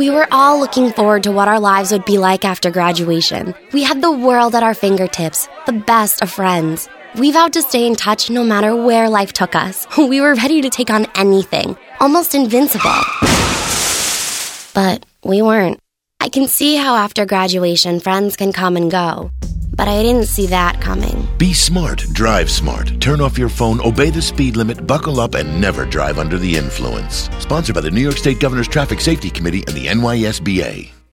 We were all looking forward to what our lives would be like after graduation. We had the world at our fingertips, the best of friends. We vowed to stay in touch no matter where life took us. We were ready to take on anything, almost invincible. But we weren't. I can see how after graduation friends can come and go, but I didn't see that coming. Be smart, drive smart. Turn off your phone, obey the speed limit, buckle up, and never drive under the influence. Sponsored by the New York State Governor's Traffic Safety Committee and the NYSBA.